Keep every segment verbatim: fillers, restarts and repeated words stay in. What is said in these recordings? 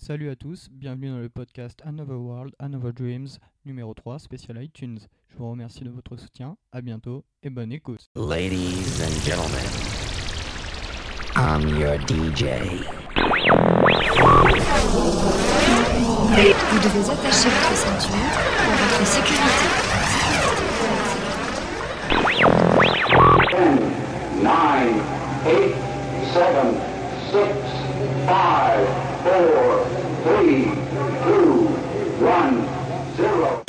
Salut à tous, bienvenue dans le podcast Another World, Another Dreams, numéro trois, spécial iTunes. Je vous remercie de votre soutien, à bientôt et bonne écoute. Ladies and gentlemen, I'm your D J. Vous devez attacher votre ceinture pour votre sécurité. ten, nine, eight, seven, six, five, four, three, two, one, zero.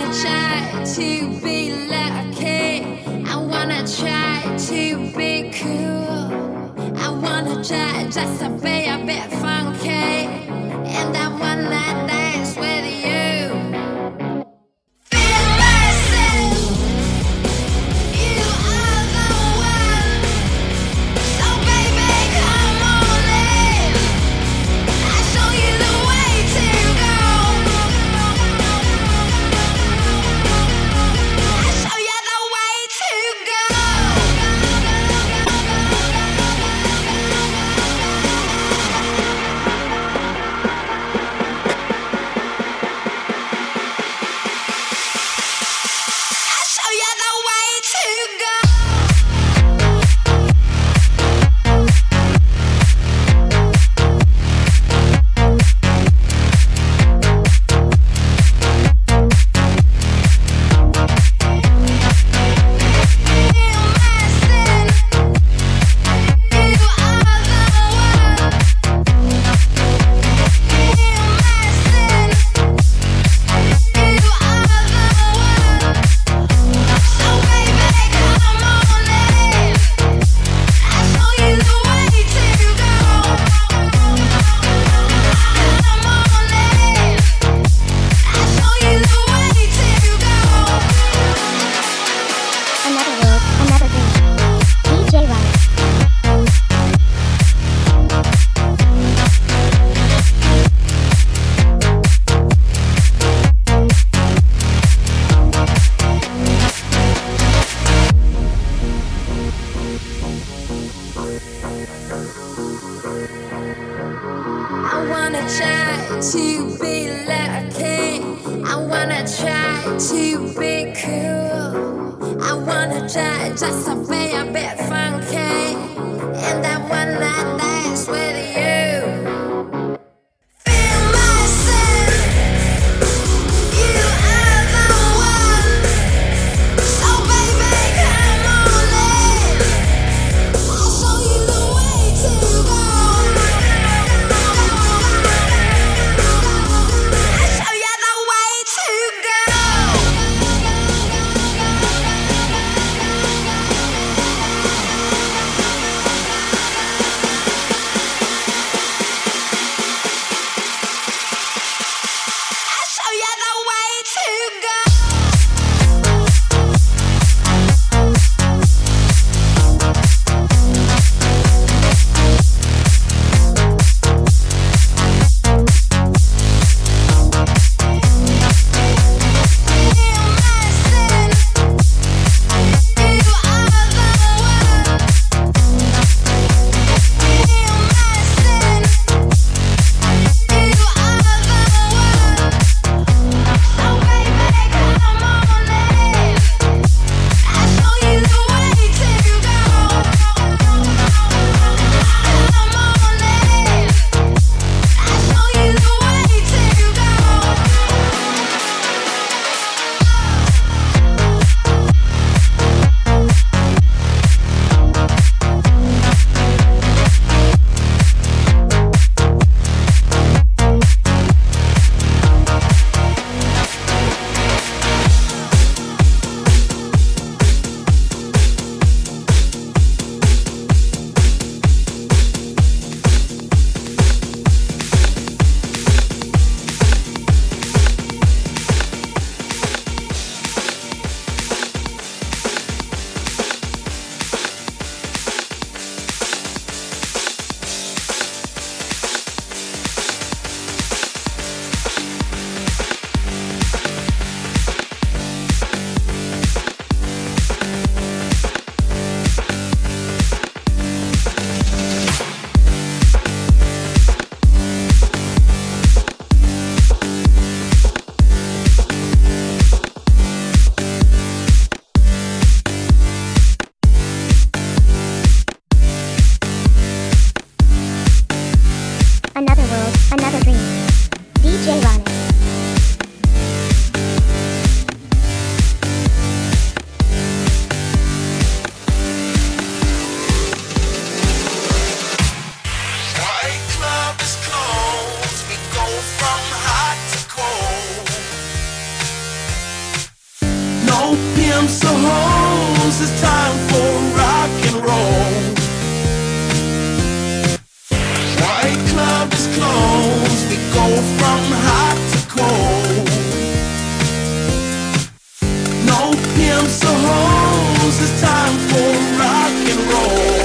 wanna try to be lucky. I wanna try to be cool. I wanna try just to be a bit funky. And I wanna dance with you. Feel myself. You are the one. So baby, come on in. I'll show you the way to go. I'll show you the way to go. I'll show you the way to go. Feel myself. You are the one. Feel myself. You are the one. So baby, come on in. I'll show you the way to go. Come on in. I'll show you the way to go. Another world, another dream. D J Riley. I wanna try to be lucky. I wanna try to be cool. I wanna try just to be a bit funky. And I wanna dance with you. Feel myself. You are the one. So baby, come on in. I'll show you the way to go. I'll show you the way to go. I'll show you the way to go. Feel myself. You are the one. Feel myself. You are the one. So baby, pimps or hoes, it's time for rock and roll. White club is closed, we go from hot to cold. No pimps or hoes, it's time for rock and roll.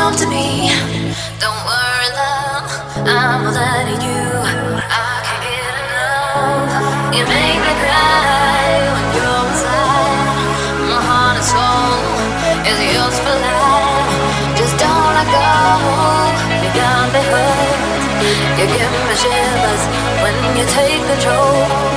come to me. Don't worry, love, I'm letting you. I can't get enough. You make me cry when you're inside. My heart and soul is yours for life. Just don't let go. You got me hurt. You give me shivers when you take control.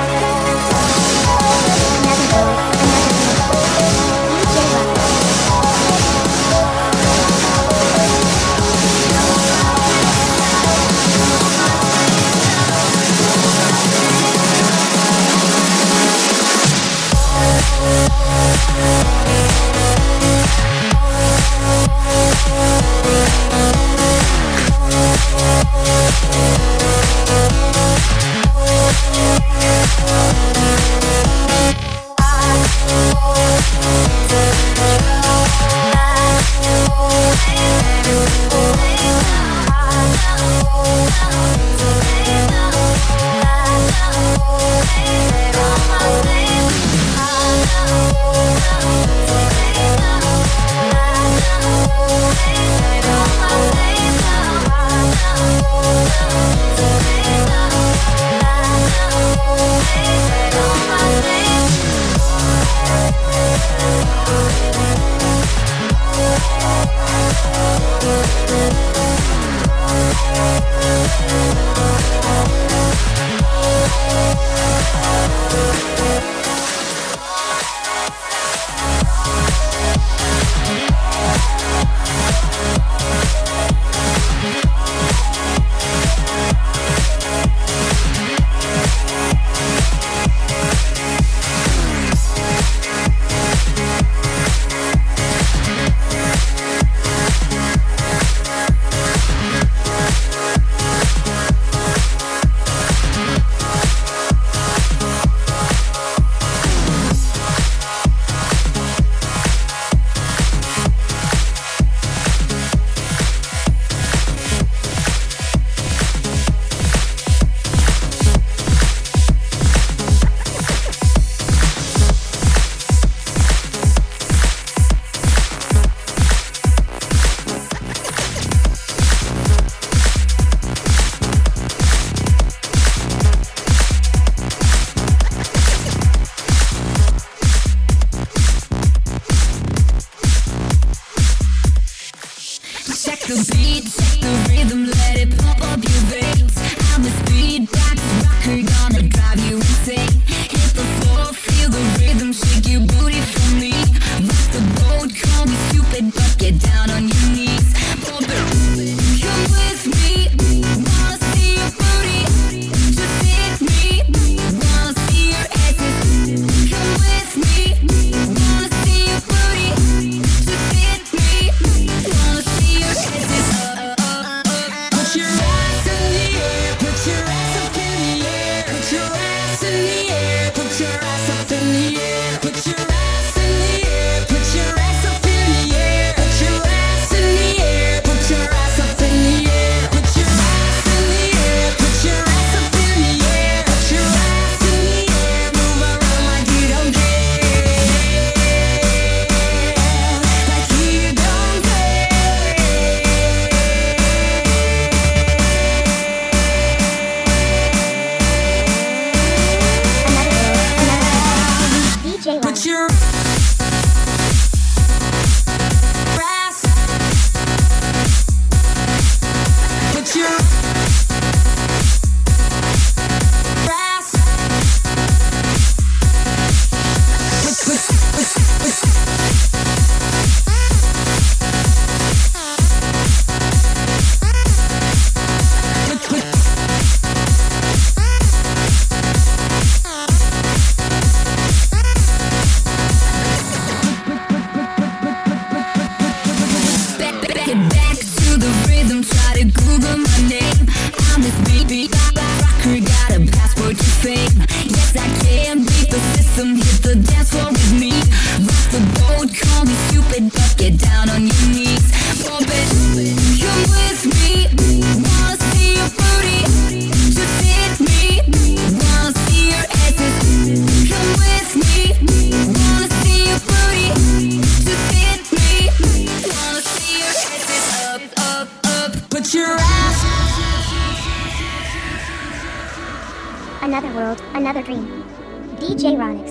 another world, another dream. D J Ronix.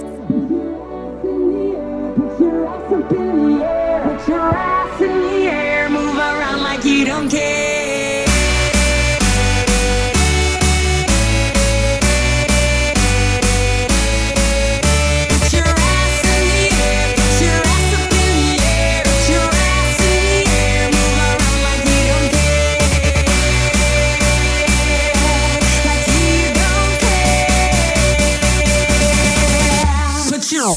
Put your ass in the air, move around like you don't care. Put your ass in the air, put your ass up in the air, put your ass in the air, move around like you don't care, like you don't care. Put your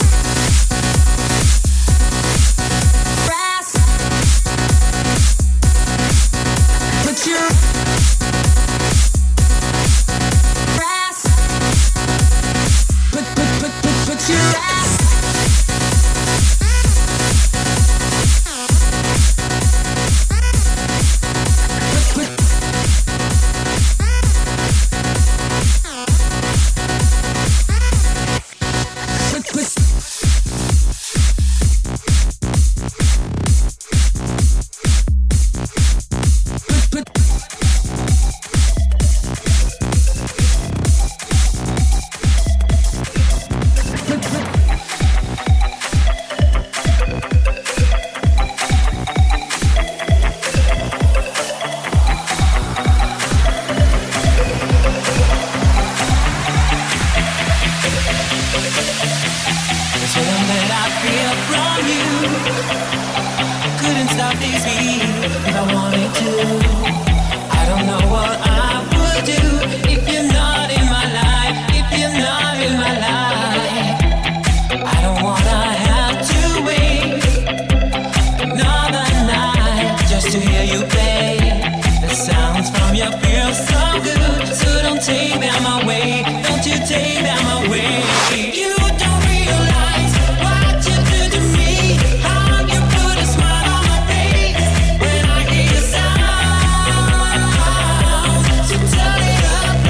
turn it up.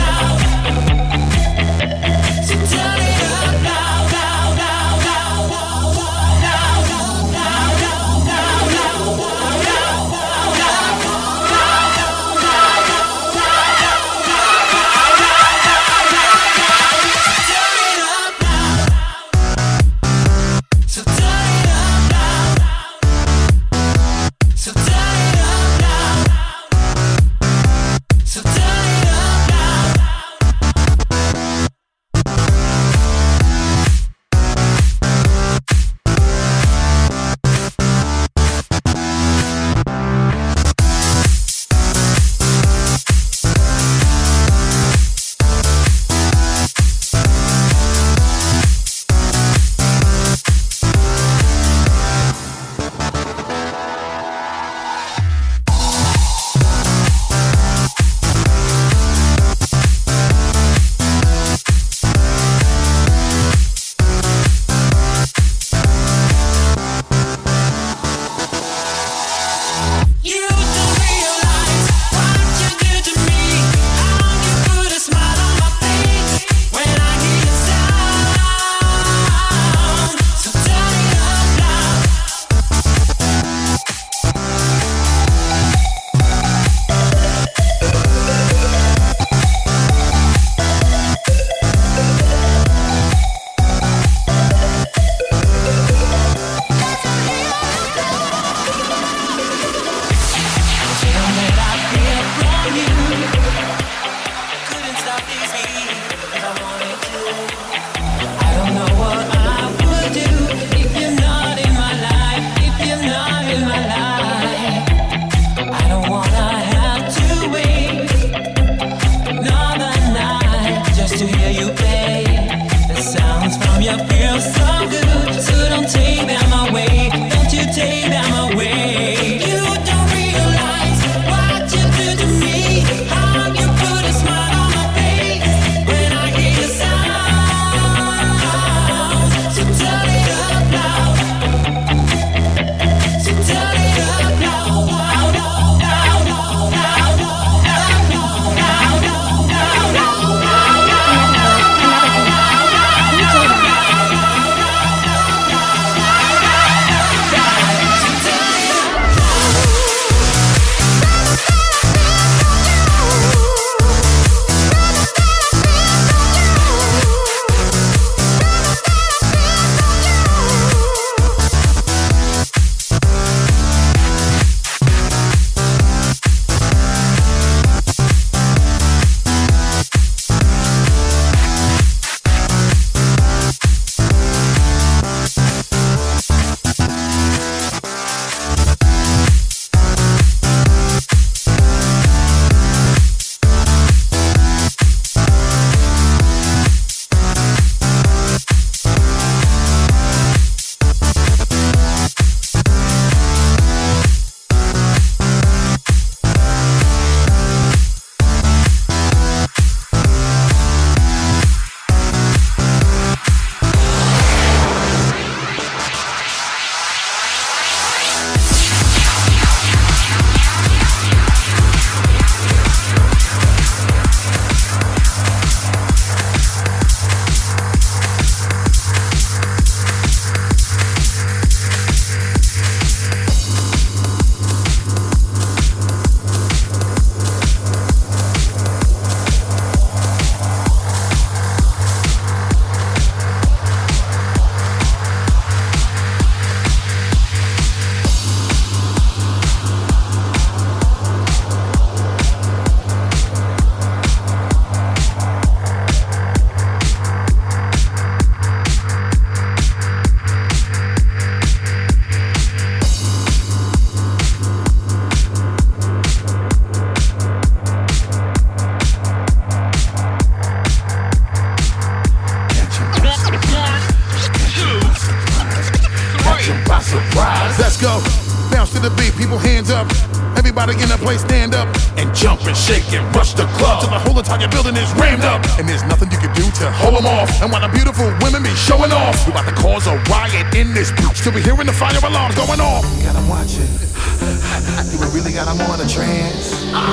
party, people hands up. Everybody in the place stand up and jump and shake and rush the club till the whole entire building is rammed up. And there's nothing you can do to hold them off. And while the beautiful women be showing off, we about to cause a riot in this bitch till we hearing the fire alarms going off. We got them watching. Do we really got them on a trance?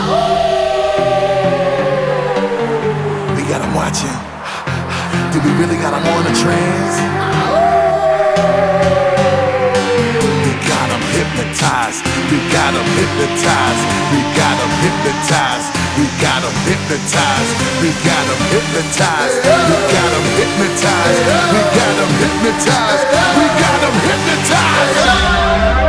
We got them watching. Do we really got them on a trance? Hypnotized, we got them hypnotized, we got them hypnotized, we got them hypnotized, we got them hypnotized, we got them hypnotized, we got them hypnotized, we got them hypnotized.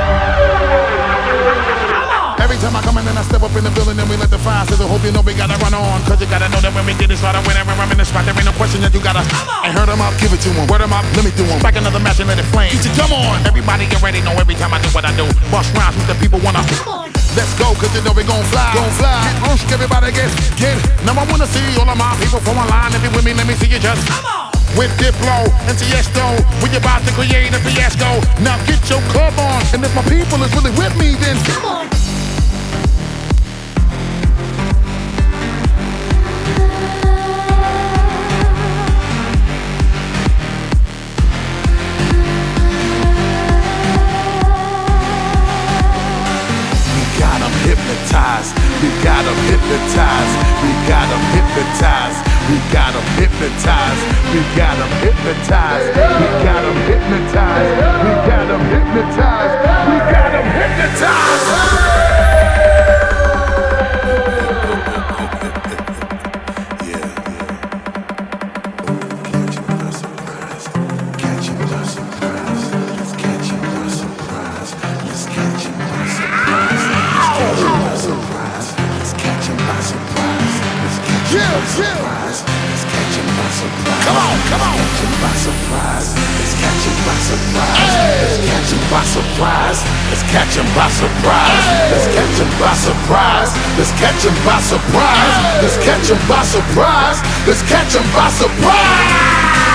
Every time I come in and I step up in the building and we let the fire sizzle. Hope you know we gotta run on, cause you gotta know that when we get this right, whenever I'm in the spot, there ain't no question that you gotta. I heard them up, give it to them, word them up, let me do them. Back another match and let it flame. You come on, everybody get ready, know every time I do what I do. Bust rhymes with the people wanna. Let's go, cause you know we gon' fly. Gon' fly. Get roosh, everybody get, get. Now I wanna see all of my people from online. If you with me, let me see you just. With Diplo and Tiesto, we about to create a fiasco. Now get your club on, and if my people is really with me, then come on. Hypnotized, we got them hypnotized, we got them hypnotized, we got them hypnotized, we got them hypnotized, we got them hypnotized, we got them hypnotized, we got them hypnotized. Come on, come on. Let's catch him by surprise. Let's catch him by surprise. Let's catch him by surprise. Let's catch him by surprise. Let's catch him by surprise. Let's catch him by surprise. Let's catch him by surprise. Let's catch him by surprise.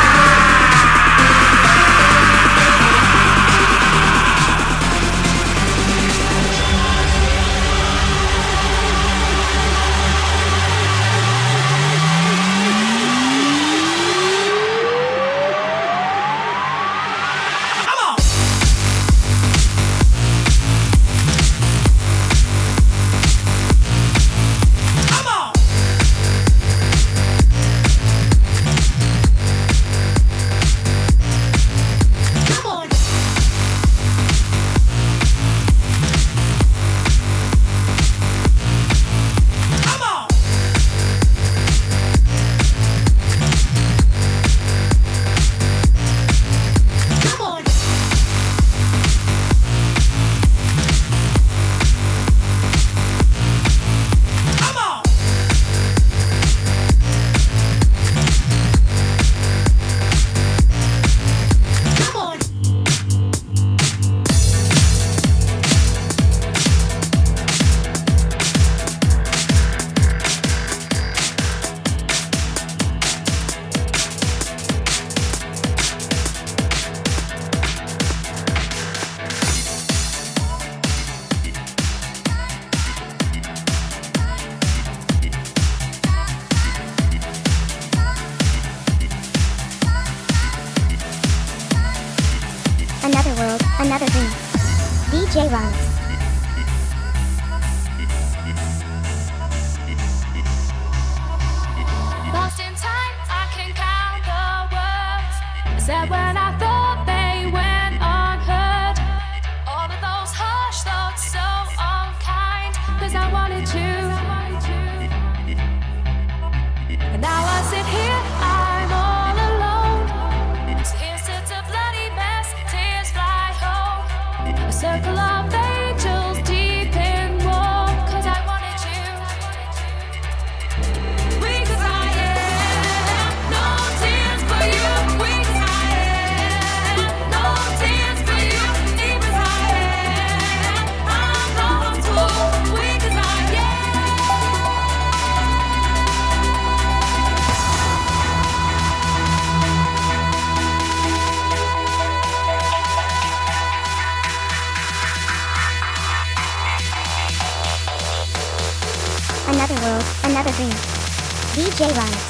Another world, another dream. D J Ronks. Lost in time, I can count the words I said when I thought they went unheard. All of those harsh thoughts, so unkind, cause I wanted you. And now I sit here, I'm all alone. So here sits a bloody mess, tears fly home. A circle of angels deep in war, cause I wanted you. Weak as I am, no tears for you. Weak as I am. another world, another dream. D J Ronix.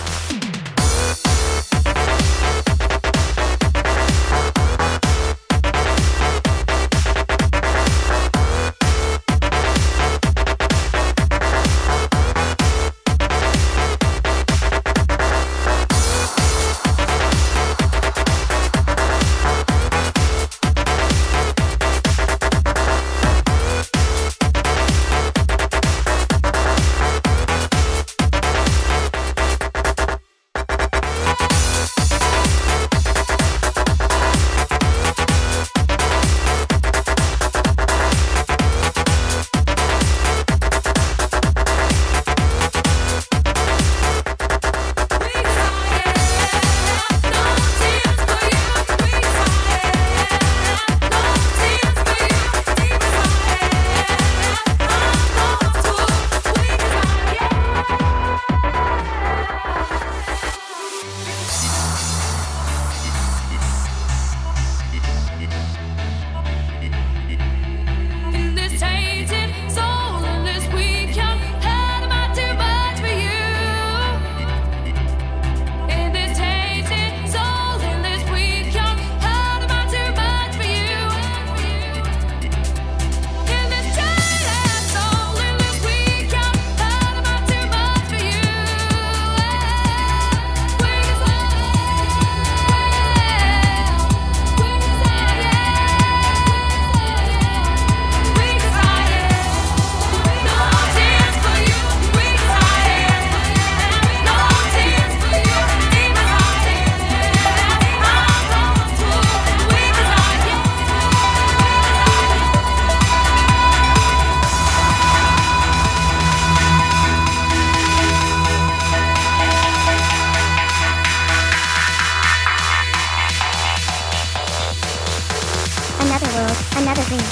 Another dream.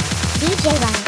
D J Ronix.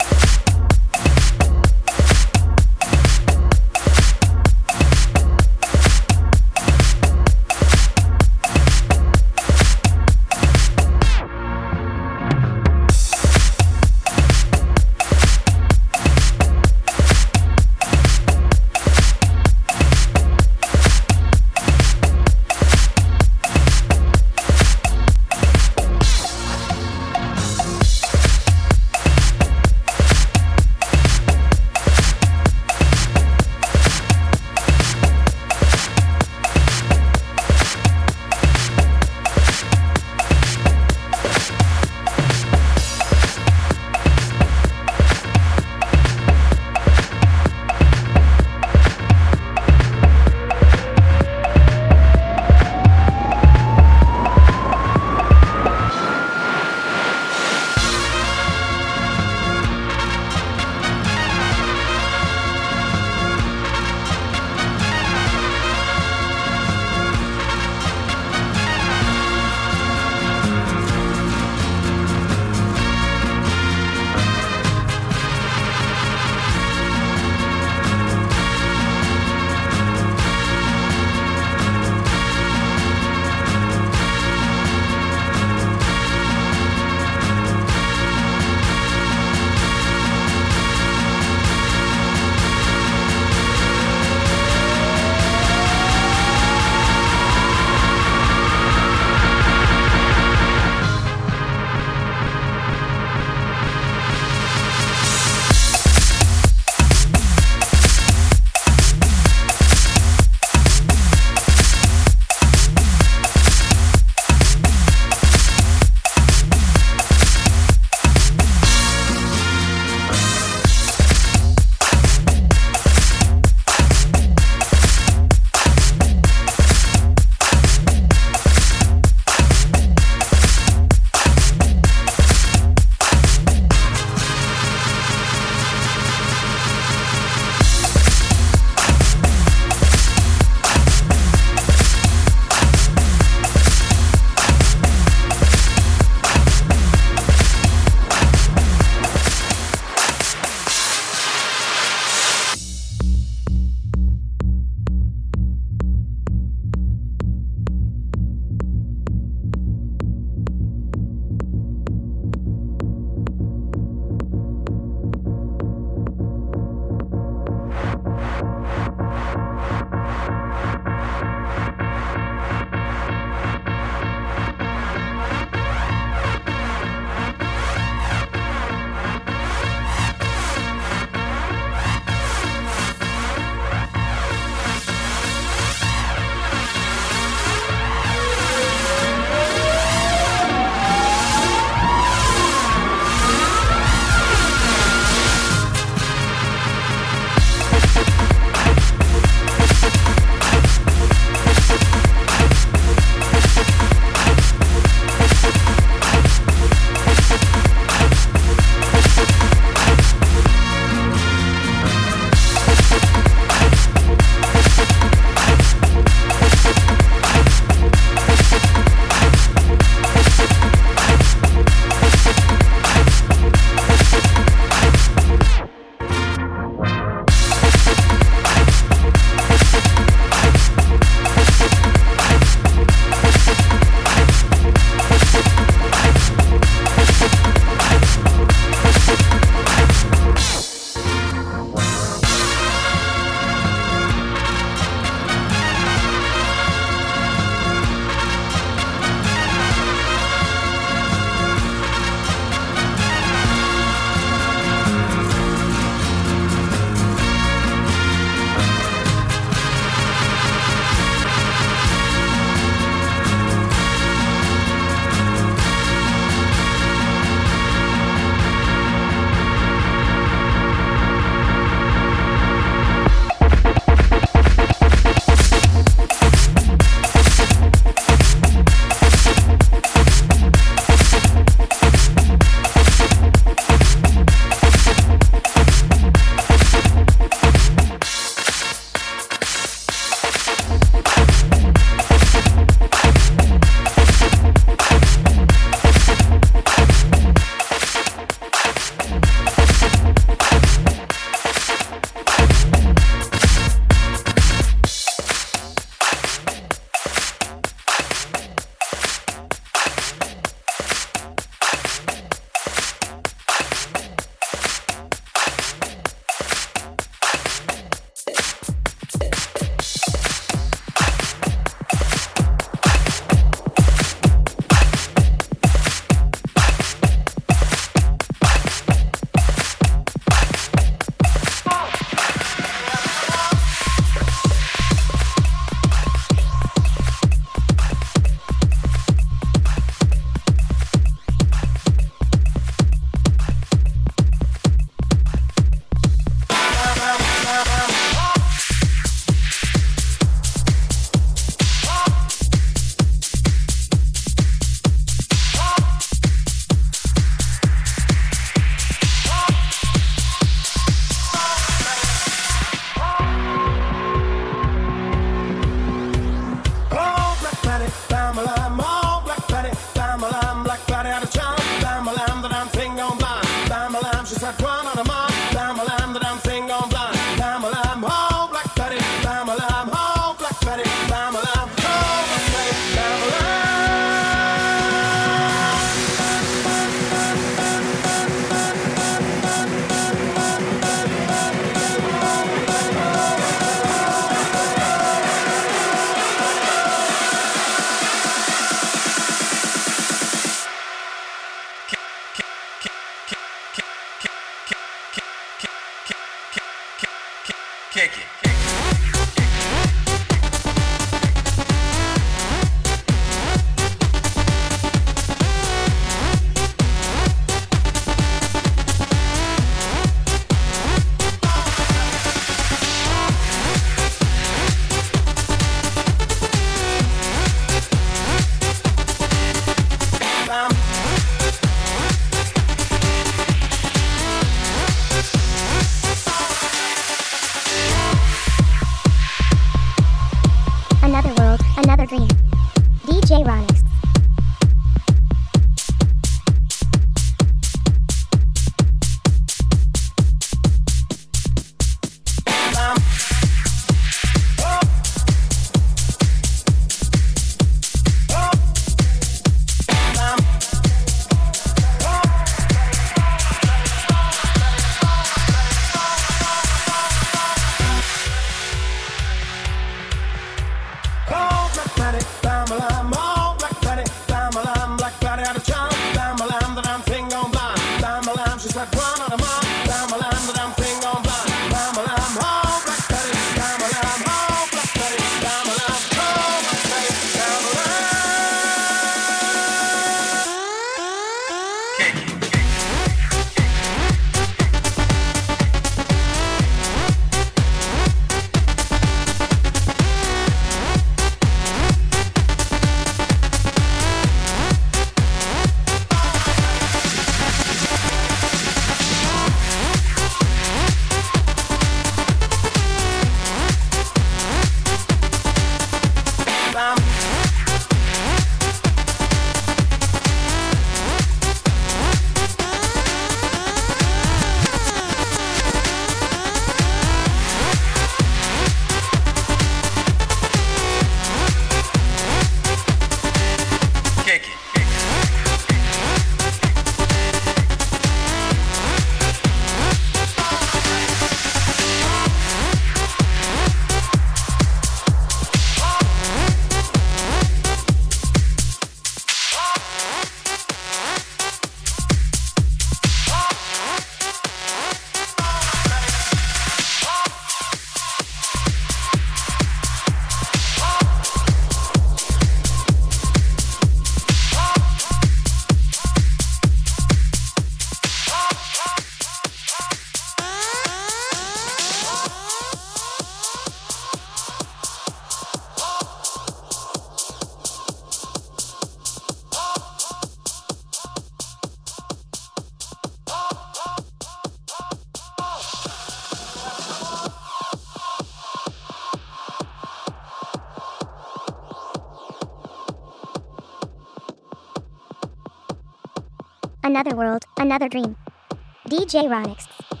another world, another dream. D J Ronix.